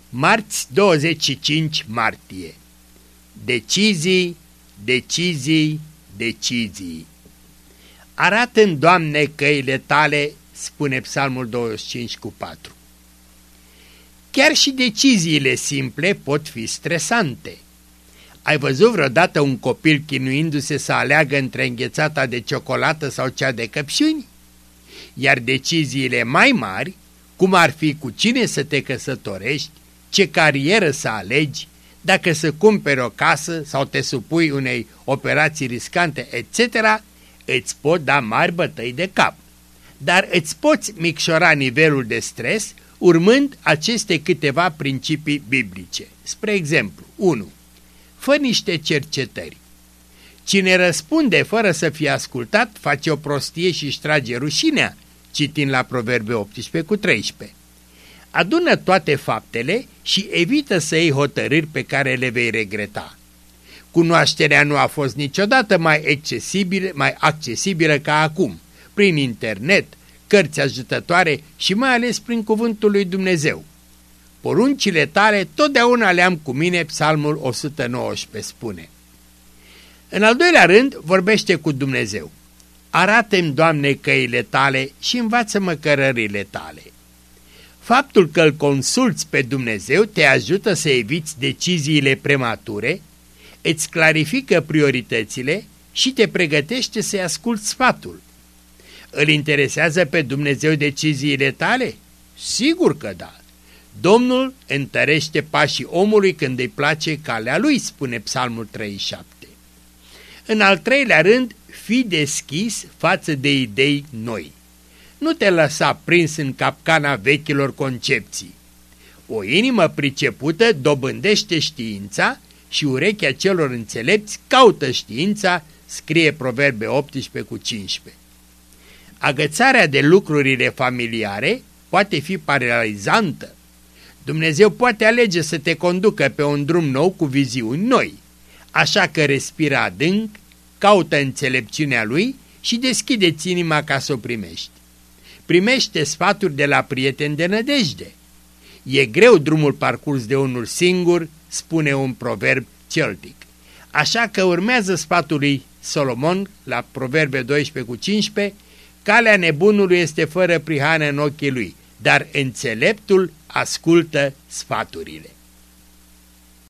Marți 25 martie. Decizii, decizii, decizii. Arată-mi, Doamne, căile Tale, spune Psalmul 25:4. Chiar și deciziile simple pot fi stresante. Ai văzut vreodată un copil chinuindu-se să aleagă între înghețata de ciocolată sau cea de căpșuni? Iar deciziile mai mari, cum ar fi cu cine să te căsătorești, ce carieră să alegi, dacă să cumperi o casă sau te supui unei operații riscante, etc., îți pot da mari bătăi de cap. Dar îți poți micșora nivelul de stres urmând aceste câteva principii biblice. Spre exemplu, 1. Fă niște cercetări. Cine răspunde fără să fie ascultat face o prostie și își trage rușinea, citind la Proverbe 18:13. Adună toate faptele și evită să iei hotărâri pe care le vei regreta. Cunoașterea nu a fost niciodată mai accesibilă ca acum, prin internet, cărți ajutătoare și mai ales prin cuvântul lui Dumnezeu. Poruncile Tale totdeauna le-am cu mine, Psalmul 119 spune. În al doilea rând, vorbește cu Dumnezeu. Arată-mi, Doamne, căile Tale și învață-mă cărările Tale. Faptul că îl consulți pe Dumnezeu te ajută să eviți deciziile premature, îți clarifică prioritățile și te pregătește să-i asculți sfatul. Îl interesează pe Dumnezeu deciziile tale? Sigur că da. Domnul întărește pașii omului când îi place calea lui, spune Psalmul 37. În al treilea rând, fii deschis față de idei noi. Nu te lăsa prins în capcana vechilor concepții. O inimă pricepută dobândește știința și urechea celor înțelepți caută știința, scrie Proverbe 18:15. Agățarea de lucrurile familiare poate fi paralizantă. Dumnezeu poate alege să te conducă pe un drum nou cu viziuni noi, așa că respiră adânc, caută înțelepciunea Lui și deschide-ți inima ca să o primești. Primește sfaturi de la prieteni de nădejde. E greu drumul parcurs de unul singur, spune un proverb celtic. Așa că urmează sfatul lui Solomon la Proverbe 12:15, calea nebunului este fără prihană în ochii lui, dar înțeleptul ascultă sfaturile.